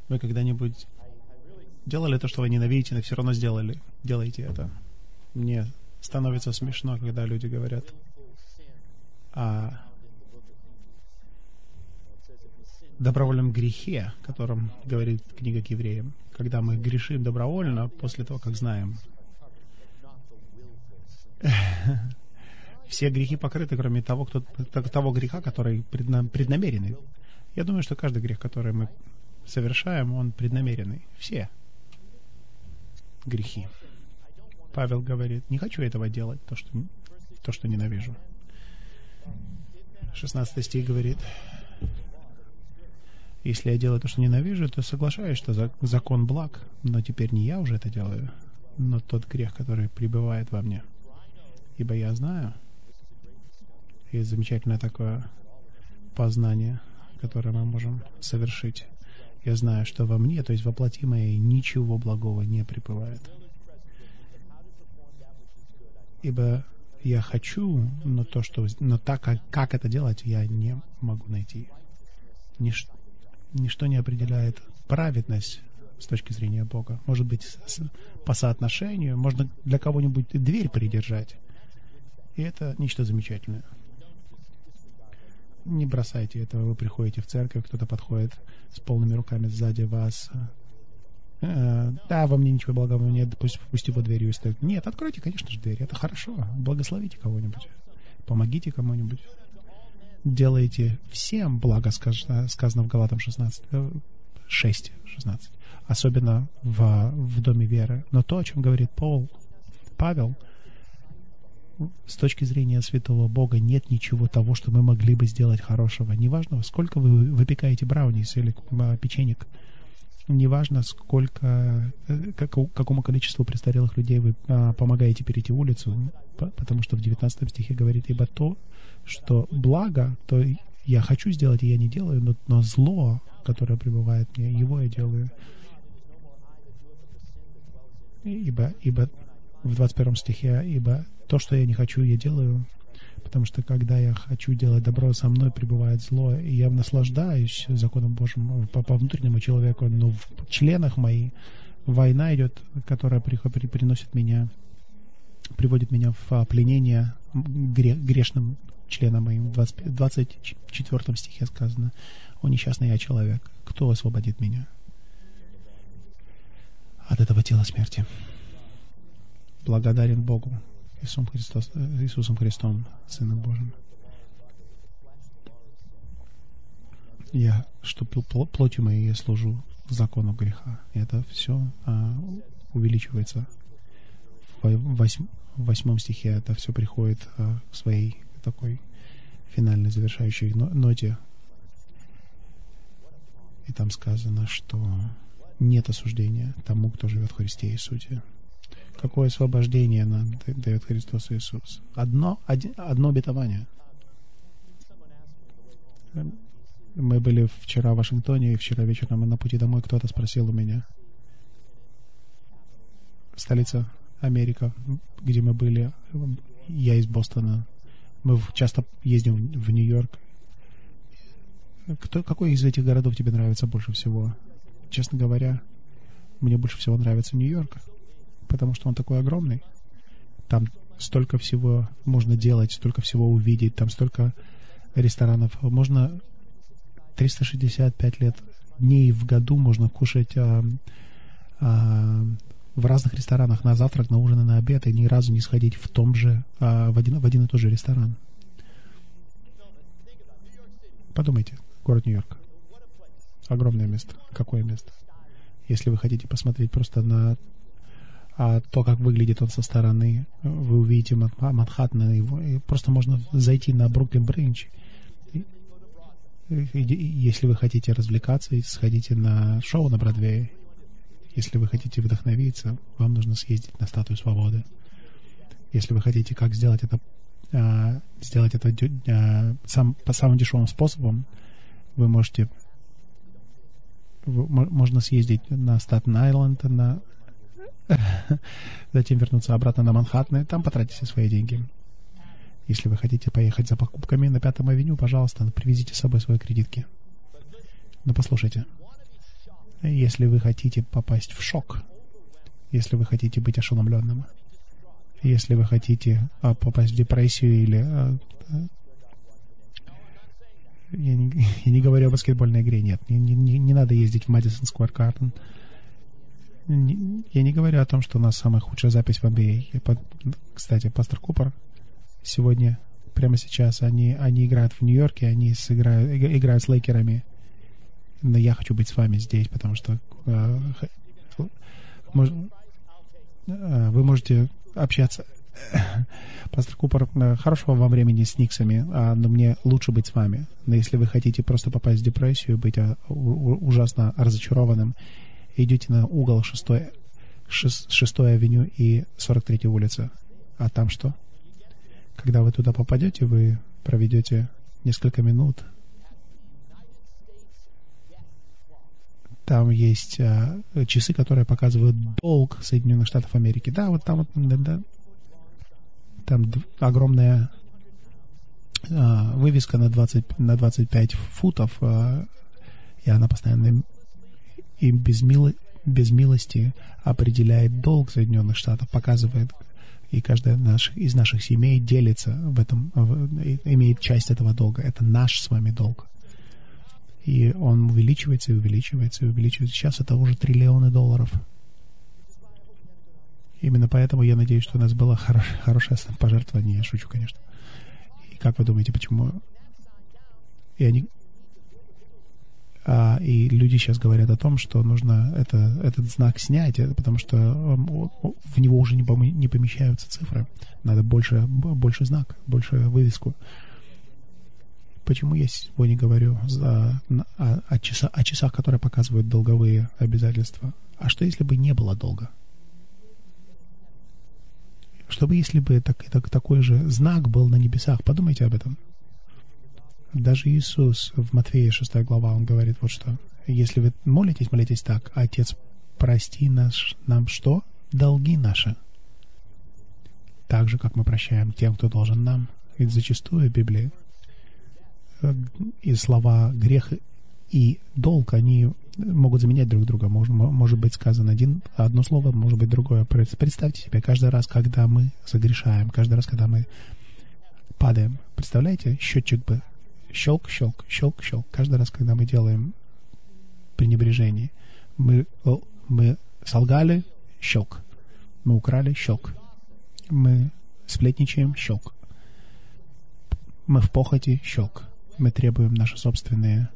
Вы когда-нибудь делали то, что вы ненавидите, но все равно делаете это? Мне становится смешно, когда люди говорят о добровольном грехе, о котором говорит книга к евреям. Когда мы грешим добровольно, после того, как знаем. Все грехи покрыты, кроме того греха, который преднамеренный. Я думаю, что каждый грех, который мы совершаем, он преднамеренный. Все грехи. Павел говорит, не хочу этого делать, то, что ненавижу. 16 стих говорит, если я делаю то, что ненавижу, то соглашаюсь, что закон благ, но теперь не я уже это делаю, но тот грех, который пребывает во мне. Ибо я знаю, есть замечательное такое познание, которое мы можем совершить. Я знаю, что во мне, то есть во плоти моей, ничего благого не пребывает. Ибо я хочу, но так, как это делать, я не могу найти. Ничто не определяет праведность с точки зрения Бога. Может быть, по соотношению, можно для кого-нибудь дверь придержать. И это нечто замечательное. Не бросайте этого. Вы приходите в церковь, кто-то подходит с полными руками сзади вас. Да, во мне ничего благого нет, пусть его дверью стоит. Нет, откройте, конечно же, дверь. Это хорошо. Благословите кого-нибудь. Помогите кому-нибудь. Делайте всем благо, сказано в Галатам 6:16. Особенно в доме веры. Но то, о чем говорит Павел, с точки зрения святого Бога нет ничего того, что мы могли бы сделать хорошего. Неважно, сколько вы выпекаете браунис или печенек. Неважно, какому количеству престарелых людей вы помогаете перейти улицу, потому что в 19 стихе говорит, ибо то, что благо, то я хочу сделать, и я не делаю, но зло, которое пребывает мне, его я делаю. Ибо в 21 стихе, ибо то, что я не хочу, я делаю, потому что когда я хочу делать добро, со мной пребывает зло, и я наслаждаюсь законом Божьим по внутреннему человеку, но в членах моих война идет, которая приводит меня в пленение грешным членам моим. В 24 стихе сказано, «О, несчастный я человек, кто освободит меня от этого тела смерти?» Благодарен Богу, Иисусом Христом, Сыном Божьим. Что плотью моей я служу закону греха. И это все увеличивается. В 8 стихе это все приходит к своей такой финальной завершающей ноте. И там сказано, что нет осуждения тому, кто живет в Христе Иисусе. Какое освобождение нам дает Христос Иисус? Одно обетование. Мы были вчера в Вашингтоне, и вчера вечером на пути домой кто-то спросил у меня. Столица Америка, где мы были. Я из Бостона. Мы часто ездим в Нью-Йорк. Какой из этих городов тебе нравится больше всего? Честно говоря, мне больше всего нравится Нью-Йорк, потому что он такой огромный. Там столько всего можно делать, столько всего увидеть, там столько ресторанов. Можно 365 дней в году можно кушать в разных ресторанах на завтрак, на ужин и на обед, и ни разу не сходить в один и тот же ресторан. Подумайте, город Нью-Йорк. Огромное место. Какое место? Если вы хотите посмотреть просто на то, как выглядит он со стороны, вы увидите Манхэттен, и просто можно зайти на Бруклин-Бридж. Если вы хотите развлекаться, сходите на шоу на Бродвее. Если вы хотите вдохновиться, вам нужно съездить на Статую Свободы. Если вы хотите, как сделать это по самым дешевым способом, можно съездить на Статен-Айленд, затем вернуться обратно на Манхэттен, и там потратите свои деньги. Если вы хотите поехать за покупками на 5-м авеню, пожалуйста, привезите с собой свои кредитки. Но послушайте, Если вы хотите попасть в шок, если вы хотите быть ошеломленным, если вы хотите попасть в депрессию или... Я не говорю о баскетбольной игре, нет. Не надо ездить в Madison Square Garden. Я не говорю о том, что у нас самая худшая запись в NBA. Кстати, пастор Купер сегодня, прямо сейчас, они играют в Нью-Йорке, они играют с Лейкерами. Но я хочу быть с вами здесь, потому что вы можете общаться. Пастор Купер, хорошего вам времени с Никсами, но мне лучше быть с вами. Но если вы хотите просто попасть в депрессию, быть ужасно разочарованным, идете на угол 6-й авеню и 43-й улица. А там что? Когда вы туда попадете, вы проведете несколько минут. Там есть часы, которые показывают долг Соединенных Штатов Америки. Да, вот там там огромная вывеска на 25 футов, и она постоянно и без милости определяет долг Соединенных Штатов, показывает, и каждая из наших семей делится в этом, имеет часть этого долга. Это наш с вами долг. И он увеличивается и увеличивается и увеличивается. Сейчас это уже $триллионы. Именно поэтому я надеюсь, что у нас было хорошее пожертвование. Я шучу, конечно. И как вы думаете, почему? И люди сейчас говорят о том, что нужно этот знак снять, потому что в него уже не помещаются цифры. Надо больше знак, больше вывеску. Почему я сегодня говорю о часах, которые показывают долговые обязательства? А что, если бы не было долга? Что бы, если бы такой же знак был на небесах? Подумайте об этом. Даже Иисус в Матфея 6 глава, он говорит вот что. Если вы молитесь так: Отец, прости нам что? Долги наши. Так же, как мы прощаем тем, кто должен нам. Ведь зачастую в Библии и слова грех и долг, они могут заменять друг друга. Может быть сказано одно слово, может быть другое. Представьте себе, каждый раз, когда мы согрешаем, каждый раз, когда мы падаем, представляете, счетчик бы щелк, щелк, щелк, щелк. Каждый раз, когда мы делаем пренебрежение, мы солгали, щелк. Мы украли, щелк. Мы сплетничаем, щелк. Мы в похоти, щелк. Мы требуем наши собственные...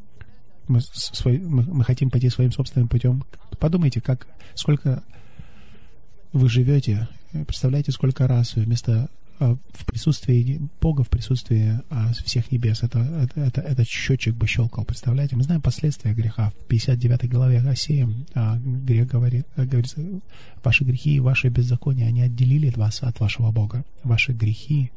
Мы хотим пойти своим собственным путем. Подумайте, сколько вы живете. Представляете, сколько раз вместо в присутствии Бога, в присутствии всех небес этот счетчик бы щелкал. Представляете? Мы знаем последствия греха. В 59 главе Осеям грех говорится: ваши грехи и ваши беззакония, они отделили вас от вашего Бога. Ваши грехи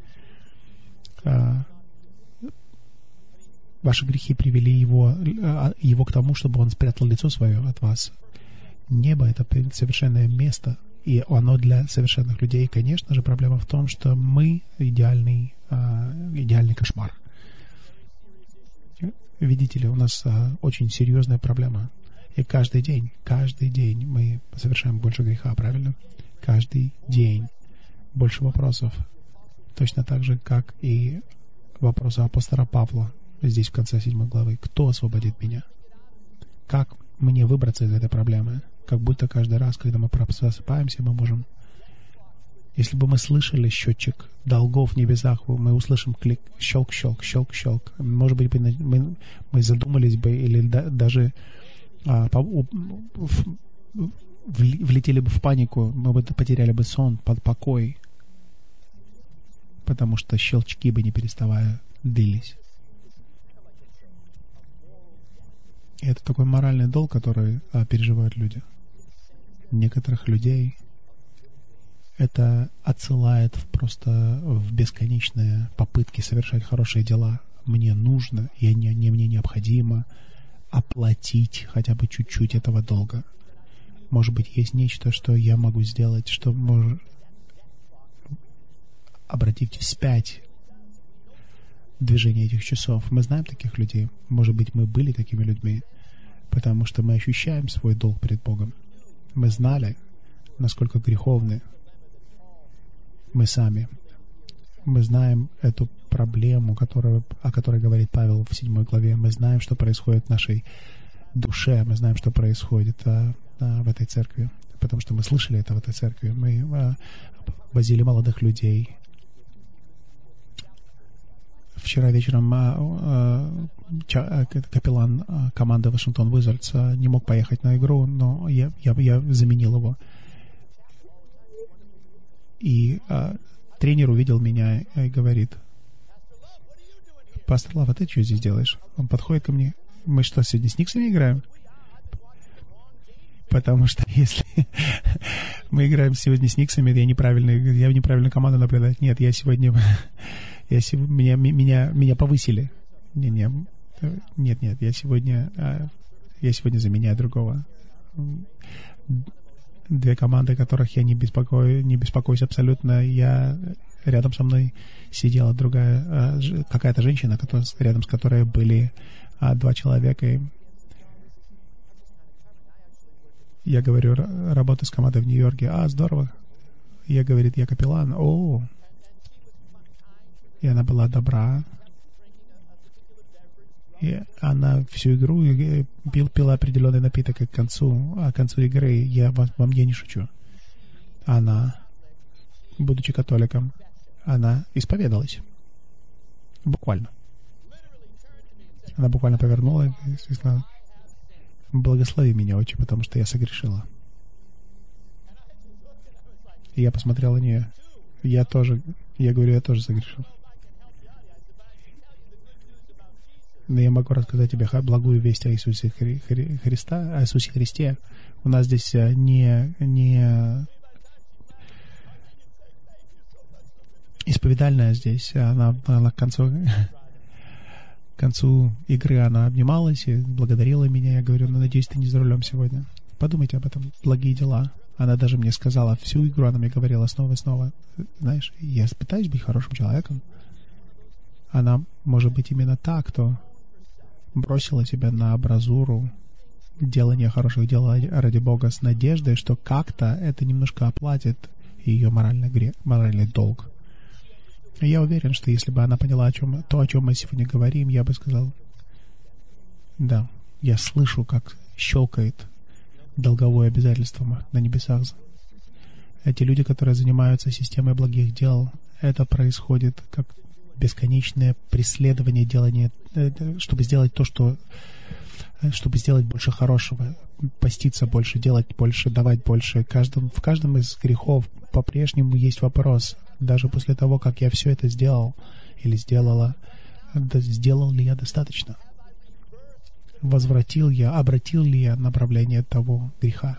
привели его к тому, чтобы он спрятал лицо свое от вас. Небо — это совершенное место, и оно для совершенных людей. Конечно же, проблема в том, что мы идеальный кошмар. Видите ли, у нас очень серьезная проблема. И каждый день мы совершаем больше греха, правильно? Каждый день больше вопросов. Точно так же, как и вопросы апостола Павла здесь в конце 7 главы. Кто освободит меня? Как мне выбраться из этой проблемы? Как будто каждый раз, когда мы просыпаемся, мы можем... Если бы мы слышали счетчик долгов в небесах, мы услышим клик, щелк, щелк, щелк, щелк. Может быть, мы задумались бы или даже влетели бы в панику, мы бы потеряли бы сон, покой, потому что щелчки бы не переставая длились. И это такой моральный долг, который переживают люди. Некоторых людей это отсылает просто в бесконечные попытки совершать хорошие дела. Мне нужно, мне необходимо оплатить хотя бы чуть-чуть этого долга. Может быть, есть нечто, что я могу сделать, что может обратить вспять движение этих часов. Мы знаем таких людей. Может быть, мы были такими людьми. потому что мы ощущаем свой долг перед Богом. Мы знали, насколько греховны мы сами. Мы знаем эту проблему, о которой говорит Павел в 7 главе. Мы знаем, что происходит в нашей душе. Мы знаем, что происходит в этой церкви. Потому что мы слышали это в этой церкви. Мы возили молодых людей. Вчера вечером капеллан команды Вашингтон Уизардс не мог поехать на игру, но я заменил его. И тренер увидел меня и говорит: «Пастор Лава, ты что здесь делаешь?» Он подходит ко мне: «Мы что, сегодня с Никсами играем?» Потому что если мы играем сегодня с Никсами, я неправильную команду наблюдаю. Нет, меня повысили. Нет, я сегодня заменяю другого. 2 команды, которых я не беспокоюсь абсолютно. Рядом со мной сидела другая, какая-то женщина, рядом с которой были 2 человека. И я говорю: работаю с командой в Нью-Йорке. Здорово. Я капеллан. И она была добра. И она всю игру пила определенный напиток, и к концу игры я вам не шучу. Она, будучи католиком, она исповедалась. Буквально. Она буквально повернула и сказала: «Благослови меня, Отче, потому что я согрешила». И я посмотрел на нее. Я тоже согрешил. Но я могу рассказать тебе благую весть о Иисусе Христе. У нас здесь не исповедальная здесь. Она к концу игры она обнималась и благодарила меня. Я говорю: надеюсь, ты не за рулем сегодня. Подумайте об этом. Благие дела. Она даже мне сказала, всю игру она мне говорила снова и снова: знаешь, я пытаюсь быть хорошим человеком. Она может быть именно та, кто бросила себя на амбразуру делания хороших дел ради Бога с надеждой, что как-то это немножко оплатит ее моральный долг. И я уверен, что если бы она поняла, о чем мы сегодня говорим, я бы сказал: да, я слышу, как щелкает долговое обязательство на небесах. Эти люди, которые занимаются системой благих дел, это происходит как бесконечное преследование, делание, чтобы сделать чтобы сделать больше хорошего, поститься больше, делать больше, давать больше. В каждом из грехов по-прежнему есть вопрос: даже после того, как я все это сделал или сделала, сделал ли я достаточно? Обратил ли я направление того греха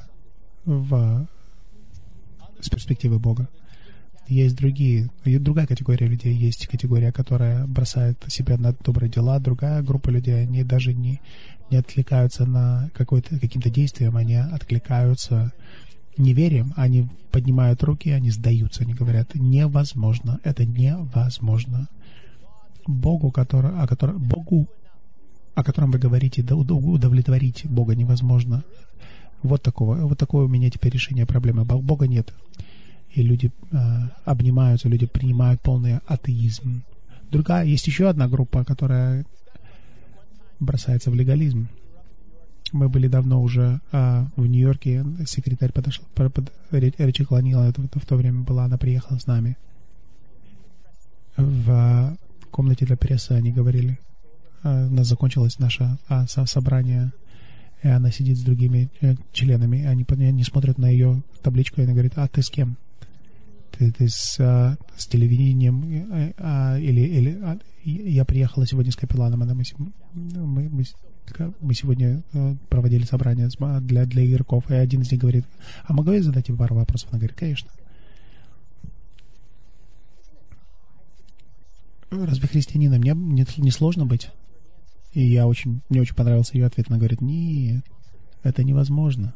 с перспективы Бога? Есть другая категория людей. Есть категория, которая бросает себя на добрые дела. Другая группа людей, они даже не откликаются на каким-то действием, они откликаются неверием, они поднимают руки, они сдаются, они говорят: невозможно, это невозможно. Богу, о котором вы говорите, удовлетворить Бога невозможно. Вот такое у меня теперь решение проблемы. Бога нет. И люди обнимаются, люди принимают полный атеизм. Есть еще одна группа, которая бросается в легализм. Мы были давно уже в Нью-Йорке, секретарь подошел, Ричи Кланила в то время была, она приехала с нами. В комнате для прессы они говорили, у нас закончилось наше собрание, и она сидит с другими членами, они смотрят на ее табличку, и она говорит: ты с кем? Ты с телевидением, или я приехала сегодня с капелланом, мы сегодня проводили собрание для игроков, и один из них говорит: могу я задать тебе пару вопросов? Она говорит: конечно. Разве христианином мне не сложно быть? И мне очень понравился ее ответ. Она говорит: нет, это невозможно.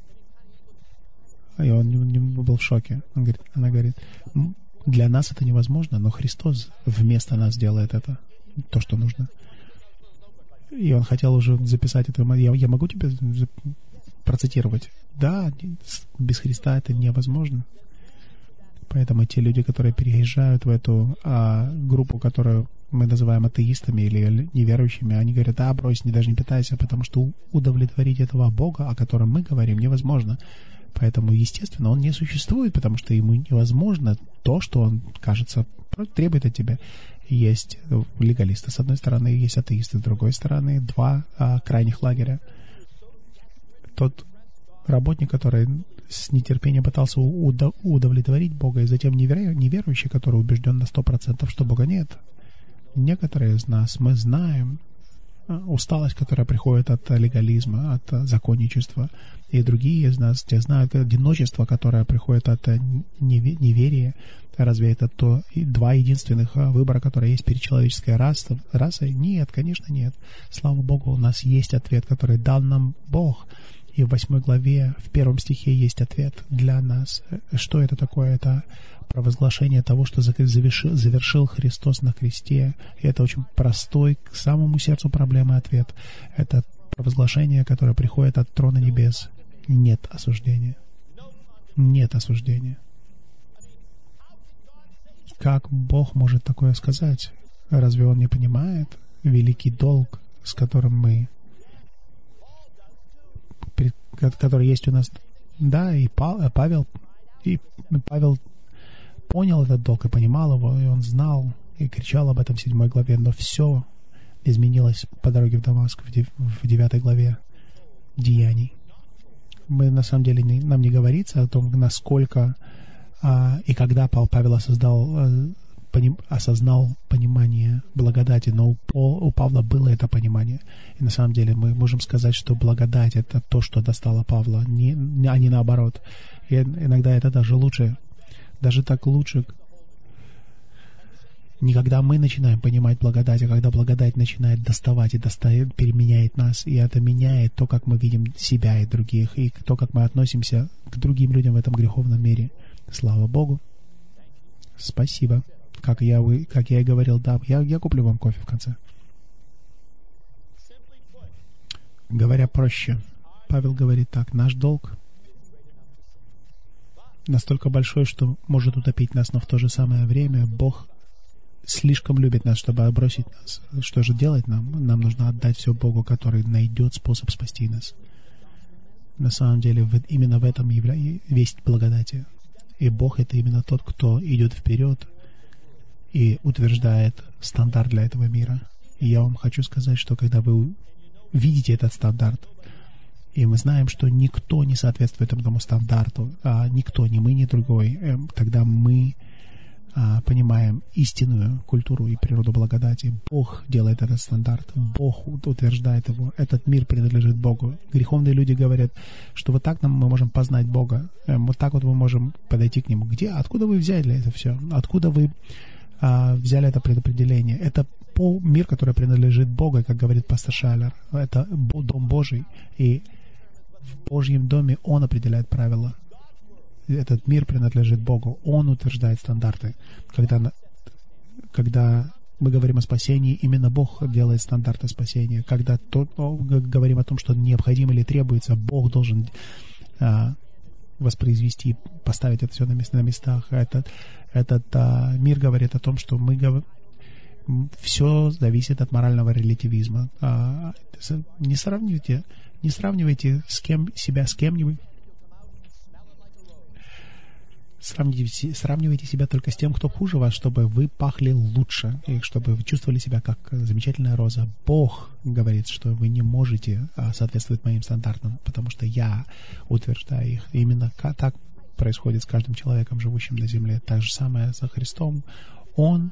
И он был в шоке. Она говорит: для нас это невозможно, но Христос вместо нас делает это, то, что нужно. И он хотел уже записать это. Я могу тебе процитировать? Да, без Христа это невозможно. Поэтому те люди, которые переезжают в эту группу, которую мы называем атеистами или неверующими, они говорят: да, брось, даже не питайся, потому что удовлетворить этого Бога, о котором мы говорим, невозможно. Поэтому, естественно, он не существует, потому что ему невозможно то, что он, кажется, требует от тебя. Есть легалисты с одной стороны, есть атеисты с другой стороны, два крайних лагеря. Тот работник, который с нетерпением пытался удовлетворить Бога, и затем неверующий, который убежден на 100%, что Бога нет. Некоторые из нас, мы знаем усталость, которая приходит от легализма, от законничества, и другие из нас, те знают одиночество, которое приходит от неверия. Разве это два единственных выбора, которые есть перед человеческой расой? Нет, конечно, нет. Слава Богу, у нас есть ответ, который дал нам Бог. И в 8 главе, в 1 стихе есть ответ для нас. Что это такое? Это провозглашение того, что завершил Христос на кресте. И это очень простой, к самому сердцу проблемы ответ. Это провозглашение, которое приходит от трона небес. Нет осуждения. Нет осуждения. Как Бог может такое сказать? Разве Он не понимает великий долг, с которым мы, который есть у нас? Да, и Павел понял этот долг и понимал его, и он знал, и кричал об этом в 7 главе, но все изменилось по дороге в Дамаск в 9 главе Деяний. Мы, на самом деле, нам не говорится о том, насколько и когда Павел осознал понимание благодати, но у Павла было это понимание. И на самом деле мы можем сказать, что благодать — это то, что достало Павла, а не наоборот. И иногда это даже лучше. Даже так лучше. Не когда мы начинаем понимать благодать, а когда благодать начинает доставать и переменяет нас. И это меняет то, как мы видим себя и других, и то, как мы относимся к другим людям в этом греховном мире. Слава Богу. Спасибо. Как я и говорил, да, я куплю вам кофе в конце. Говоря проще, Павел говорит так: наш долг настолько большой, что может утопить нас, но в то же самое время Бог слишком любит нас, чтобы отбросить нас. Что же делать нам? Нам нужно отдать все Богу, который найдет способ спасти нас. На самом деле, именно в этом весть благодати. И Бог — это именно тот, кто идет вперед и утверждает стандарт для этого мира. И я вам хочу сказать, что когда вы видите этот стандарт, и мы знаем, что никто не соответствует этому стандарту, никто, ни мы, ни другой, тогда мы понимаем истинную культуру и природу благодати. Бог делает этот стандарт, Бог утверждает его. Этот мир принадлежит Богу. Греховные люди говорят, что вот так мы можем познать Бога, вот так вот мы можем подойти к Нему. Откуда вы взяли это все? Откуда вы взяли это предопределение? Это мир, который принадлежит Богу, как говорит пастор Шайлер. Это Дом Божий, и в Божьем доме Он определяет правила. Этот мир принадлежит Богу. Он утверждает стандарты. Когда мы говорим о спасении, именно Бог делает стандарты спасения. Когда говорим о том, что необходимо или требуется, Бог должен воспроизвести, поставить это все на местах. Этот мир говорит о том, что все зависит от морального релятивизма. Не сравнивайте себя с кем-нибудь. Сравнивайте себя только с тем, кто хуже вас, чтобы вы пахли лучше, и чтобы вы чувствовали себя как замечательная роза. Бог говорит, что вы не можете соответствовать моим стандартам, потому что я утверждаю их. И именно так происходит с каждым человеком, живущим на земле. Так же самое со Христом. Он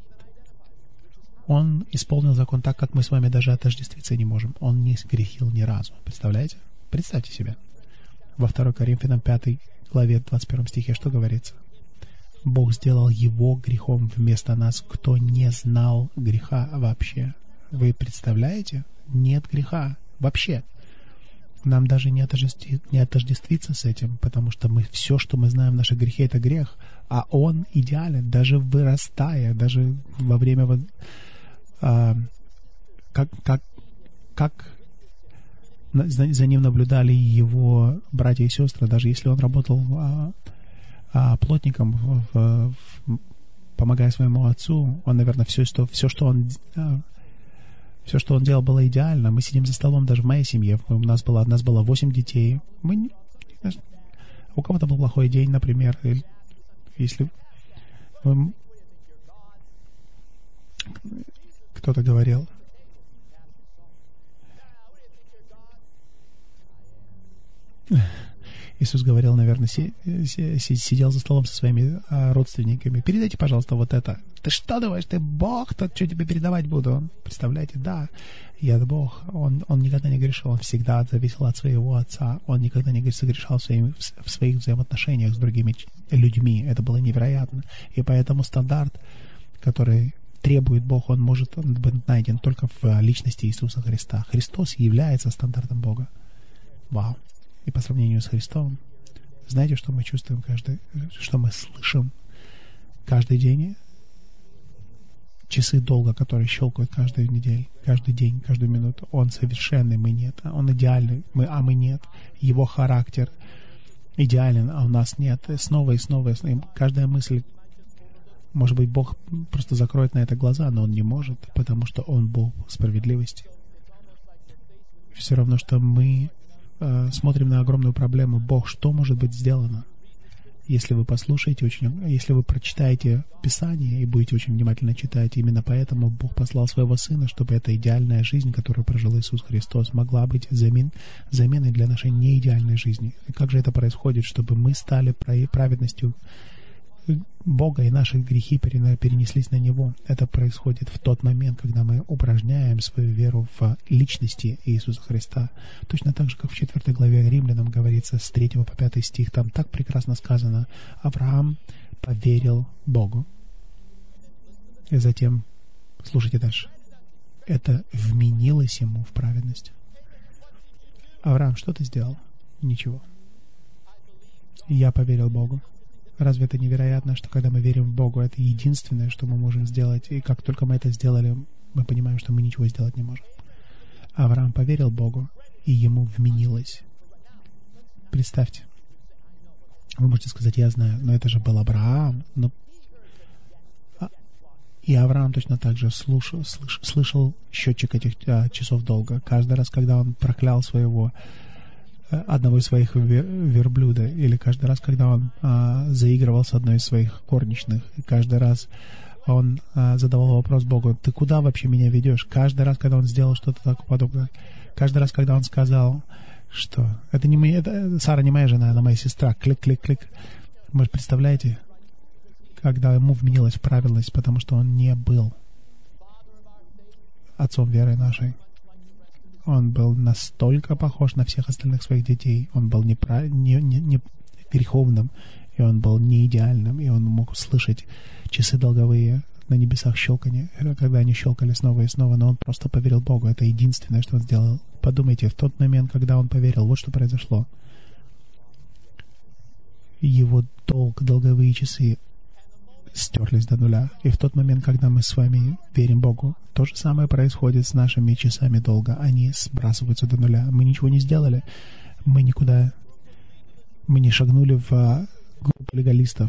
исполнил закон так, как мы с вами даже отождествиться не можем. Он не сгрешил ни разу. Представляете? Представьте себе. Во 2 Коринфянам 5 главе 21 стихе что говорится? Бог сделал его грехом вместо нас, кто не знал греха вообще. Вы представляете? Нет греха вообще. Нам даже не отождествиться с этим, потому что все, что мы знаем, наши грехи — это грех, а Он идеален, даже вырастая, даже во время как за ним наблюдали его братья и сестры, даже если он работал плотником, помогая своему отцу, он, наверное, все, что он делал, было идеально. Мы сидим за столом даже в моей семье. У нас было 8 детей. У кого-то был плохой день, например, или если кто-то говорил. Иисус говорил, наверное, сидел за столом со своими родственниками. Передайте, пожалуйста, вот это. Ты что думаешь, ты Бог? То что тебе передавать буду? Представляете? Да, я Бог. Он никогда не грешил, он всегда зависел от своего отца. Он никогда не согрешал в своих взаимоотношениях с другими людьми. Это было невероятно. И поэтому стандарт, который требует Бог, он может быть найден только в личности Иисуса Христа. Христос является стандартом Бога. Вау. И по сравнению с Христом, знаете, что мы чувствуем что мы слышим каждый день? Часы долга, которые щелкают каждую неделю, каждый день, каждую минуту. Он совершенный, мы нет. Он идеальный, мы нет. Его характер идеален, а у нас нет. Снова и снова. И каждая мысль, может быть, Бог просто закроет на это глаза, но Он не может, потому что Он Бог справедливости. Все равно, что мы смотрим на огромную проблему. Бог, что может быть сделано? Если вы послушаете если вы прочитаете Писание и будете очень внимательно читать, именно поэтому Бог послал своего Сына, чтобы эта идеальная жизнь, которую прожил Иисус Христос, могла быть заменой для нашей неидеальной жизни. И как же это происходит, чтобы мы стали праведностью Бога и наши грехи перенеслись на Него? Это происходит в тот момент, когда мы упражняем свою веру в личности Иисуса Христа. Точно так же, как в 4 главе Римлянам говорится с 3 по 5 стих, там так прекрасно сказано: Авраам поверил Богу. И затем, слушайте дальше, это вменилось ему в праведность. Авраам, что ты сделал? Ничего. Я поверил Богу. Разве это невероятно, что когда мы верим в Бога, это единственное, что мы можем сделать, и как только мы это сделали, мы понимаем, что мы ничего сделать не можем. Авраам поверил Богу, и ему вменилось. Представьте. Вы можете сказать, я знаю, но это же был Авраам. И Авраам точно так же слышал счетчик этих часов долга. Каждый раз, когда он проклял одного из своих верблюда, или каждый раз, когда он заигрывал с одной из своих горничных, и каждый раз он задавал вопрос Богу: ты куда вообще меня ведешь? Каждый раз, когда он сделал что-то такое подобное, каждый раз, когда он сказал, что Сара не моя жена, она моя сестра, клик-клик-клик. Вы представляете, когда ему вменилась праведность, потому что он не был отцом веры нашей. Он был настолько похож на всех остальных своих детей. Он был не греховным, и он был не идеальным, и он мог услышать часы долговые на небесах щелканье, когда они щелкали снова и снова, но он просто поверил Богу. Это единственное, что он сделал. Подумайте, в тот момент, когда он поверил, вот что произошло. Его долговые часы стерлись до нуля. И в тот момент, когда мы с вами верим Богу, то же самое происходит с нашими часами долга. Они сбрасываются до нуля. Мы ничего не сделали. Мы не шагнули в группу легалистов.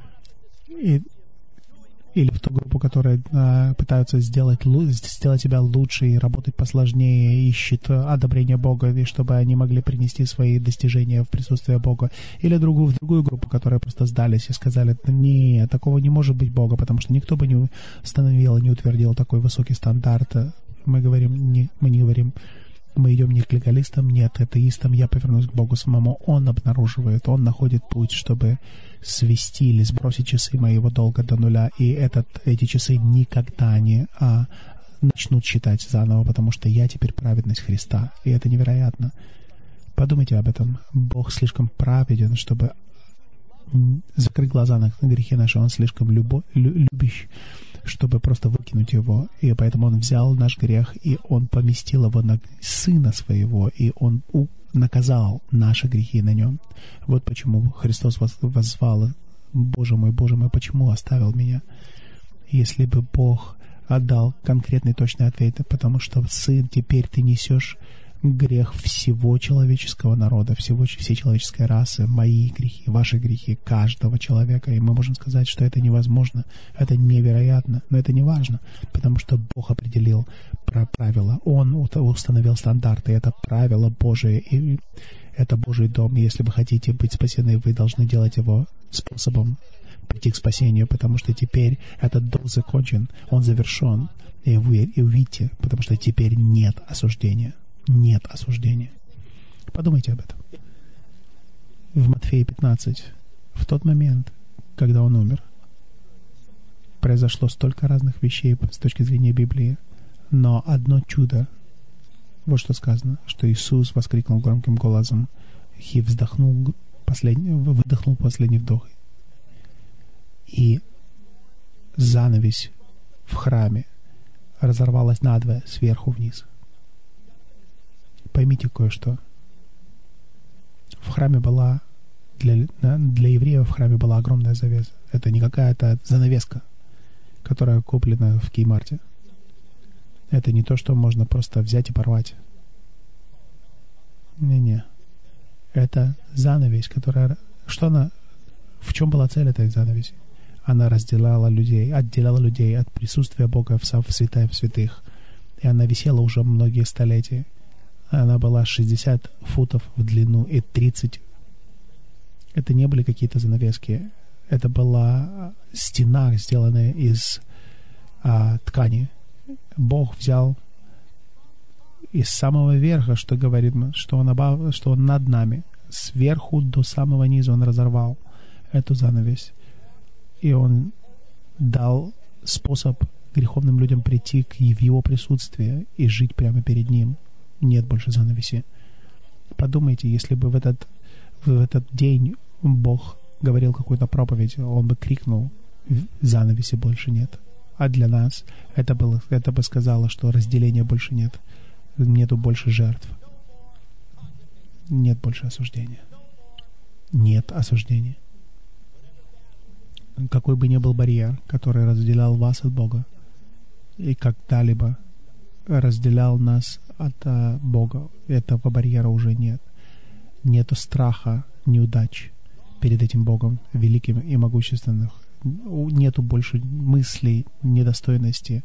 Или в ту группу, которая пытаются сделать себя лучше и работать посложнее, ищет одобрение Бога, и чтобы они могли принести свои достижения в присутствие Бога. Или в другую группу, которые просто сдались и сказали: нет, такого не может быть Бога, потому что никто бы не установил и не утвердил такой высокий стандарт. Мы идем не к легалистам, не к атеистам, я повернусь к Богу самому. Он обнаруживает, Он находит путь, чтобы свести или сбросить часы моего долга до нуля, и эти часы никогда не начнут считать заново, потому что я теперь праведность Христа, и это невероятно. Подумайте об этом. Бог слишком праведен, чтобы закрыть глаза на грехи наши. Он слишком любящий, чтобы просто выкинуть его. И поэтому Он взял наш грех, и Он поместил его на Сына Своего, и Он наказал наши грехи на Нем. Вот почему Христос воззвал: Боже мой, почему оставил меня? Если бы Бог отдал конкретный точный ответ, потому что, Сын, теперь ты несешь грех всего человеческого народа, всей человеческой расы, мои грехи, ваши грехи, каждого человека. И мы можем сказать, что это невозможно, это невероятно, но это не важно, потому что Бог определил правила, Он установил стандарты, это правило Божие, и это Божий дом. И если вы хотите быть спасены, вы должны делать его способом прийти к спасению, потому что теперь этот долг закончен, он завершен, и вы увидите, потому что теперь нет осуждения. Нет осуждения. Подумайте об этом. В Матфея 15, в тот момент, когда он умер, произошло столько разных вещей с точки зрения Библии, но одно чудо, вот что сказано, что Иисус воскликнул громким голосом и выдохнул последний вдох. И занавесь в храме разорвалась надвое сверху вниз. Поймите кое-что. В храме была, для евреев в храме была огромная завеса. Это не какая-то занавеска, которая куплена в Кеймарте. Это не то, что можно просто взять и порвать. Не-не. Это занавесь, которая... В чем была цель этой занавеси? Она отделяла людей от присутствия Бога в святая святых. И она висела уже многие столетия. Она была 60 футов в длину и 30. Это не были какие-то занавески. Это была стена, сделанная из ткани. Бог взял из самого верха, что говорит, что он над нами, сверху до самого низа он разорвал эту занавесь. И он дал способ греховным людям прийти в его присутствие и жить прямо перед ним. Нет больше занавеси. Подумайте, если бы в этот день Бог говорил какую-то проповедь, он бы крикнул: занавеси больше нет. А для нас это бы сказало, что разделения больше нет. Нету больше жертв. Нет больше осуждения. Нет осуждения. Какой бы ни был барьер, который разделял вас от Бога, и когда-либо разделял нас от Бога, этого барьера уже нет. Нету страха неудач перед этим Богом великим и могущественным. Нету больше мыслей недостойности.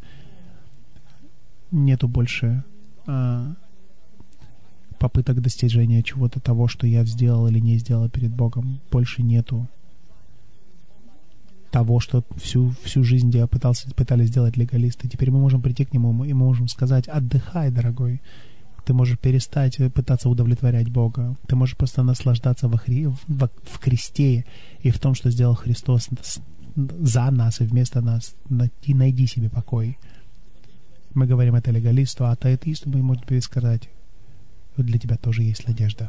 Нету больше попыток достижения чего-то того, что я сделал или не сделал перед Богом. Больше нету того, что всю жизнь пытались сделать легалисты. Теперь мы можем прийти к нему, и мы можем сказать: отдыхай, дорогой. Ты можешь перестать пытаться удовлетворять Бога. Ты можешь просто наслаждаться в кресте и в том, что сделал Христос за нас и вместо нас. И найди себе покой. Мы говорим это легалисту, а атеисту мы можем сказать: для тебя тоже есть надежда.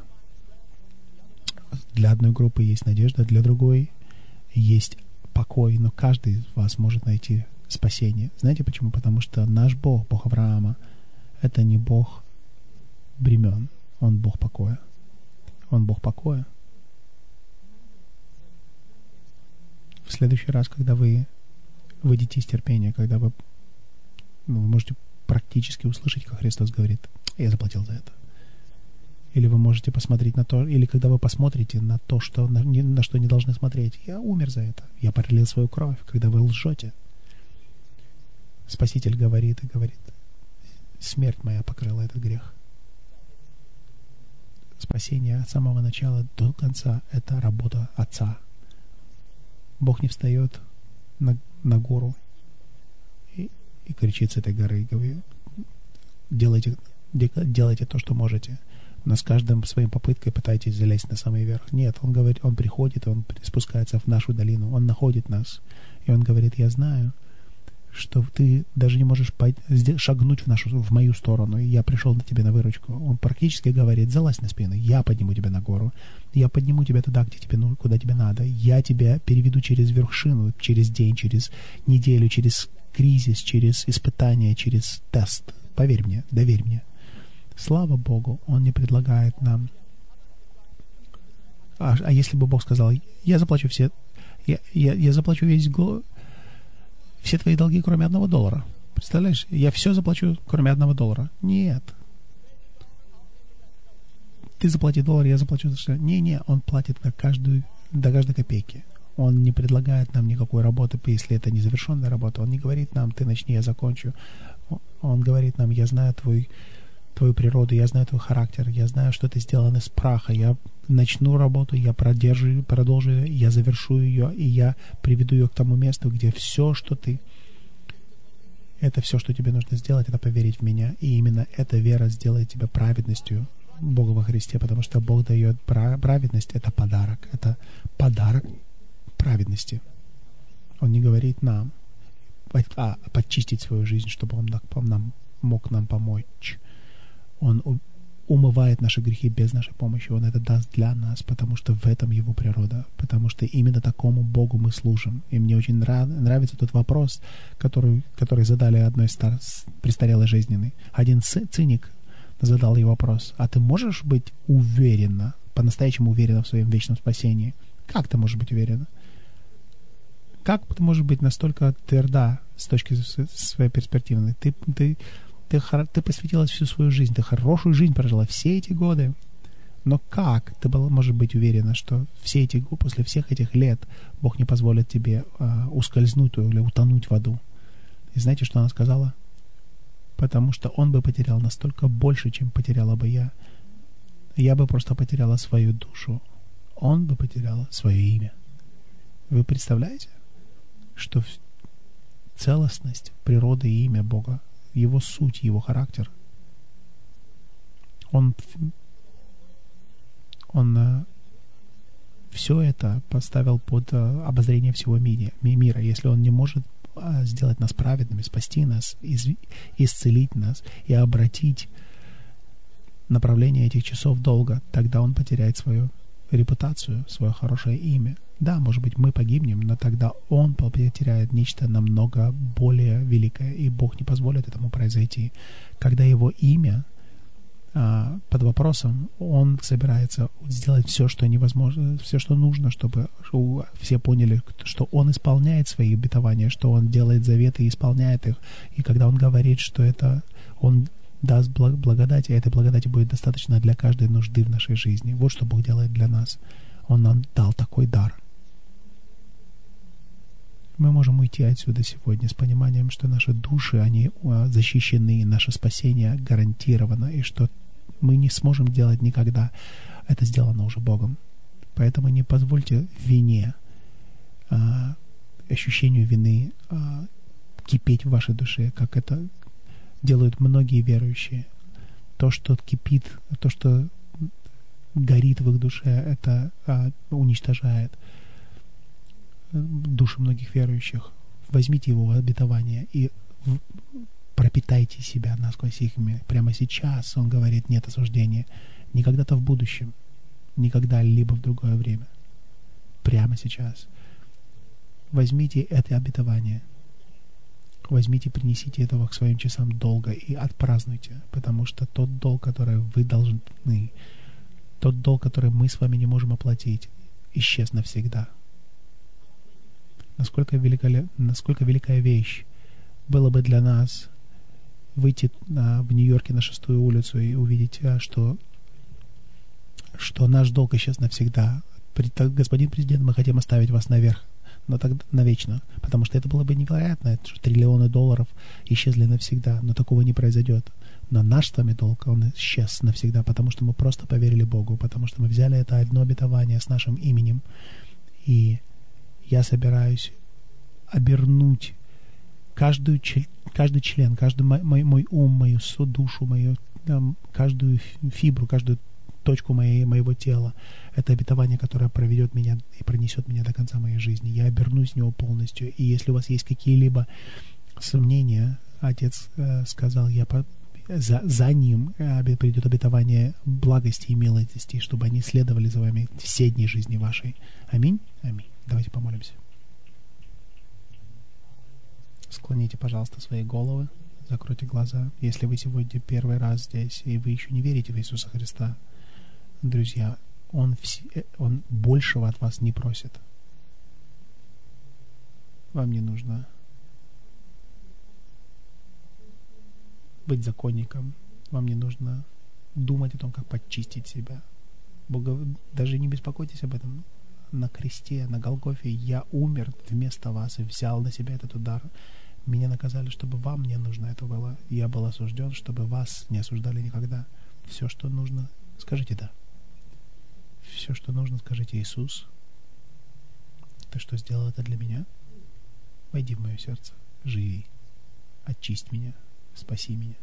Для одной группы есть надежда, для другой есть покой, но каждый из вас может найти спасение. Знаете почему? Потому что наш Бог, Бог Авраама, это не Бог бремен, Он Бог покоя. Он Бог покоя. В следующий раз, когда вы выйдете из терпения, когда вы можете практически услышать, как Христос говорит: я заплатил за это. Или вы можете посмотреть на то, или когда вы посмотрите на то, на что не должны смотреть: я умер за это, я пролил свою кровь. Когда вы лжете, Спаситель говорит и говорит: смерть моя покрыла этот грех. Спасение от самого начала до конца — это работа Отца. Бог не встает на гору и кричит с этой горы и говорит: делайте то, что можете. Но с каждым своей попыткой пытайтесь залезть на самый верх. Нет, Он говорит, Он приходит, Он спускается в нашу долину, Он находит нас. И Он говорит: я знаю, что ты даже не можешь шагнуть в мою сторону, и я пришел на тебе на выручку. Он практически говорит: залазь на спину, я подниму тебя на гору, я подниму тебя туда, куда тебе надо, я тебя переведу через вершину, через день, через неделю, через кризис, через испытание, через тест. Поверь мне, доверь мне. Слава Богу, Он не предлагает нам. А если бы Бог сказал: я заплачу все твои долги, кроме $1, Представляешь, я все заплачу, кроме $1. Нет. Ты заплати $1, я заплачу $1. Не, он платит до каждой копейки. Он не предлагает нам никакой работы, если это незавершенная работа. Он не говорит нам, ты начни, я закончу. Он говорит нам, я знаю твою природу, я знаю твой характер, я знаю, что ты сделан из праха. Я начну работу, я продолжу ее, я завершу ее, и я приведу ее к тому месту, где все, что тебе нужно сделать, это поверить в меня. И именно эта вера сделает тебя праведностью Бога во Христе, потому что Бог дает праведность, это подарок. Это подарок праведности. Он не говорит нам подчистить свою жизнь, чтобы Он мог нам помочь. Он умывает наши грехи без нашей помощи. Он это даст для нас, потому что в этом Его природа. Потому что именно такому Богу мы служим. И мне очень нравится тот вопрос, который задали одной престарелой жизненной. Один циник задал ей вопрос: а ты можешь быть уверена, по-настоящему уверена в своем вечном спасении? Как ты можешь быть уверена? Как ты можешь быть настолько тверда с точки своей перспективы? Ты посвятила всю свою жизнь, ты хорошую жизнь прожила все эти годы. Но как ты можешь быть уверена, что после всех этих лет Бог не позволит тебе ускользнуть или утонуть в аду? И знаете, что она сказала? Потому что он бы потерял настолько больше, чем потеряла бы я. Я бы просто потеряла свою душу. Он бы потерял свое имя. Вы представляете, что целостность природы и имя Бога, Его суть, Его характер, Он все это поставил под обозрение всего мира. Если Он не может сделать нас праведными, спасти нас, исцелить нас и обратить направление этих часов долга, тогда Он потеряет свою репутацию, свое хорошее имя. Да, может быть, мы погибнем, но тогда Он потеряет нечто намного более великое, и Бог не позволит этому произойти. Когда Его имя под вопросом, Он собирается сделать все, что невозможно, все, что нужно, чтобы все поняли, что Он исполняет свои обетования, что Он делает заветы и исполняет их. И когда Он говорит, что это Он даст благодать, и этой благодати будет достаточно для каждой нужды в нашей жизни. Вот что Бог делает для нас. Он нам дал такой дар. Мы можем уйти отсюда сегодня с пониманием, что наши души, они защищены, наше спасение гарантировано, и что мы не сможем делать никогда. Это сделано уже Богом. Поэтому не позвольте вине, ощущению вины кипеть в вашей душе, как это делают многие верующие. То, что кипит, то, что горит в их душе, это уничтожает души многих верующих. Возьмите Его обетование и пропитайте себя насквозь ими. Прямо сейчас Он говорит: нет осуждения. Не когда-то в будущем, не когда-либо в другое время. Прямо сейчас. Возьмите это обетование. Возьмите, принесите этого к своим часам долга и отпразднуйте, потому что тот долг, который вы должны, тот долг, который мы с вами не можем оплатить, исчез навсегда. Насколько великая вещь было бы для нас выйти в Нью-Йорке на 6-ю улицу и увидеть, что наш долг исчез навсегда. Господин президент, мы хотим оставить вас наверх, но тогда навечно, потому что это было бы невероятно, это же $триллионы исчезли навсегда, но такого не произойдет. Но наш с вами долг, он исчез навсегда, потому что мы просто поверили Богу, потому что мы взяли это одно обетование с нашим именем, и я собираюсь обернуть каждый член, каждый мой ум, мою душу, каждую фибру, каждую точку моего тела. Это обетование, которое проведет меня и пронесет меня до конца моей жизни. Я обернусь в него полностью. И если у вас есть какие-либо сомнения, Отец сказал, за ним придет обетование благости и милости, чтобы они следовали за вами все дни жизни вашей. Аминь. Аминь. Давайте помолимся. Склоните, пожалуйста, свои головы, закройте глаза. Если вы сегодня первый раз здесь, и вы еще не верите в Иисуса Христа, друзья, Он большего от вас не просит. Вам не нужно быть законником. Вам не нужно думать о том, как почистить себя. Бога, даже не беспокойтесь об этом. На кресте, на Голгофе я умер вместо вас и взял на себя этот удар. Меня наказали, чтобы вам не нужно это было. Я был осужден, чтобы вас не осуждали никогда. Все, что нужно, скажите «да». Все, что нужно, скажите: Иисус, ты что сделал это для меня? Войди в мое сердце, живи, очисть меня, спаси меня.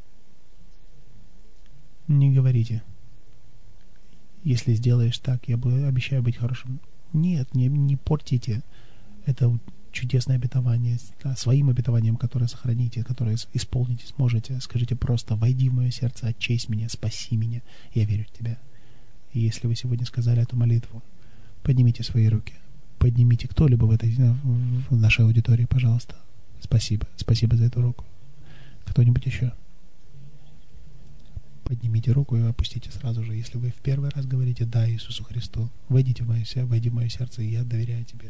Не говорите: если сделаешь так, я обещаю быть хорошим. Нет, не портите это чудесное обетование своим обетованием, которое сохраните, которое исполните сможете. Скажите просто: войди в мое сердце, очисть меня, спаси меня, я верю в тебя. И если вы сегодня сказали эту молитву, поднимите свои руки. Поднимите кто-либо в нашей аудитории, пожалуйста. Спасибо. Спасибо за эту руку. Кто-нибудь еще? Поднимите руку и опустите сразу же. Если вы в первый раз говорите «да» Иисусу Христу, войди в мое сердце, и я доверяю тебе.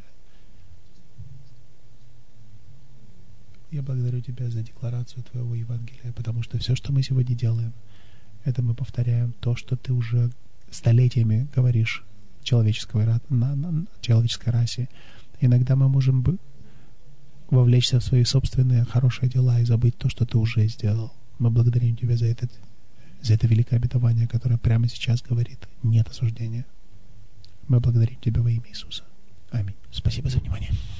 Я благодарю тебя за декларацию твоего Евангелия, потому что все, что мы сегодня делаем, это мы повторяем то, что ты уже столетиями говоришь человеческой расе. Иногда мы можем вовлечься в свои собственные хорошие дела и забыть то, что ты уже сделал. Мы благодарим тебя за это великое обетование, которое прямо сейчас говорит: нет осуждения. Мы благодарим тебя во имя Иисуса. Аминь. Спасибо за внимание.